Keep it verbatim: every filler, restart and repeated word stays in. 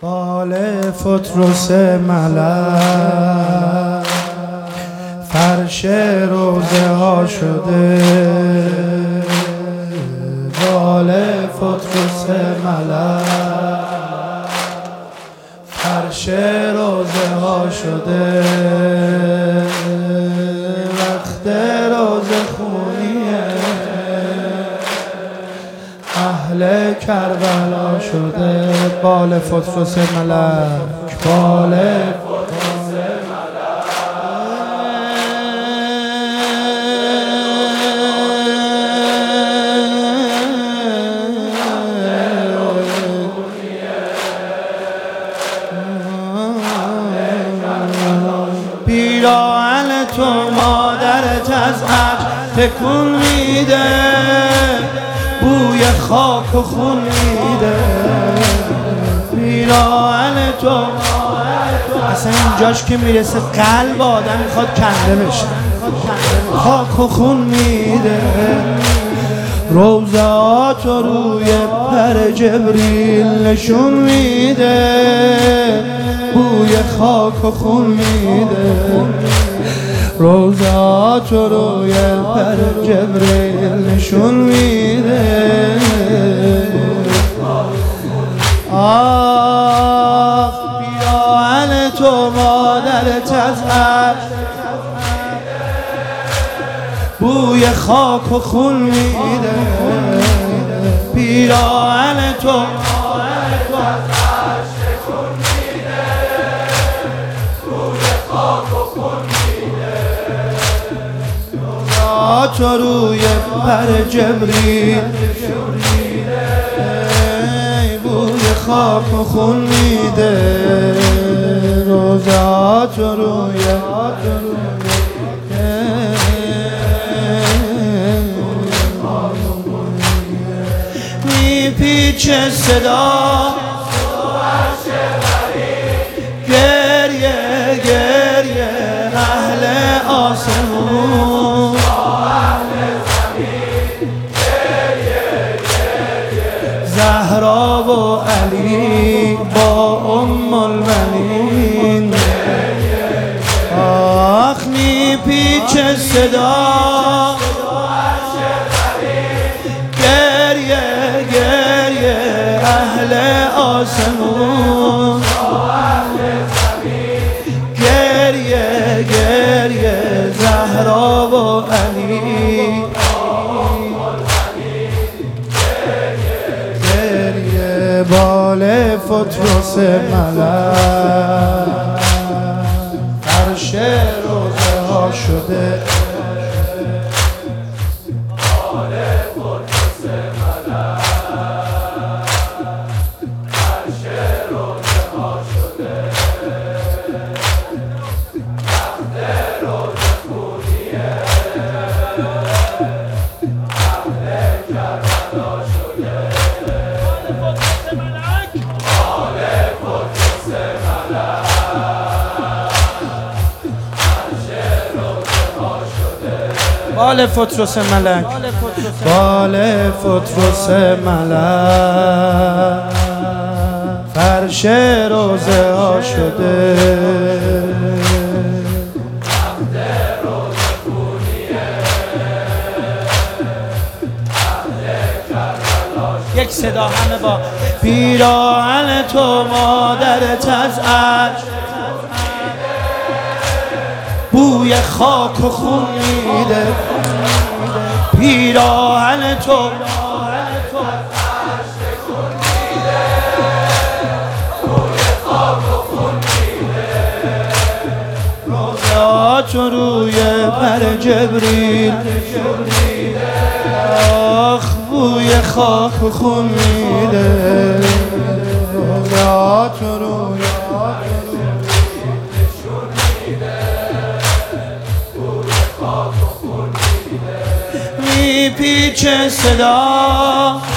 بال فترس ملک فرش روزه ها شده، بال فترس ملک فرش روزه ها شده، وقت روزه خونیه اهل کربلا شده. بال فترس ملک، بال فترس ملک پیراهن تو مادرت از عجب تکون میده، بوی خاک و خون میده. پیراهن تو اصلا اینجاش که میرسه قلب آدم میخواد کنده بشه، خاک و خون میده. روضات رو روی پر جبریل نشون میده، بوی خاک و خون میده. روضات رو روی پر جبریل نشون میده. آخ پیراهن تو مادرت از عجب بوی خاک و خون میده. پیراهن تو مادرت از عجب تکون میده، بوی خاک و خون میده. تو روی پر جبریل بوی خاک و خون میده. روضات روی میپیچه صدا گریه گریه اهل آسمون، زهرا و علی با ام المنین. آخ میپیچه صدا گریه گریه اهل آسمون، گریه گریه زهرا و علی. بال فترس ملک فرش روزه ها شده، بال فترس ملک فرش روزه ها شده، وقت روزه خونیه اهل کربلا شده. بال فترس ملک، بال فترس ملک فرش روزه ها شده، وقت روزه خونیه اهل کربلا شده. یک صدا همه با پیراهن تو مادرت از عجب بوی خاک و خون میده. پیراهن تو روضات روی پر جبریل آخ بوی خاک و خون میده. روضات روی میپیچه صدا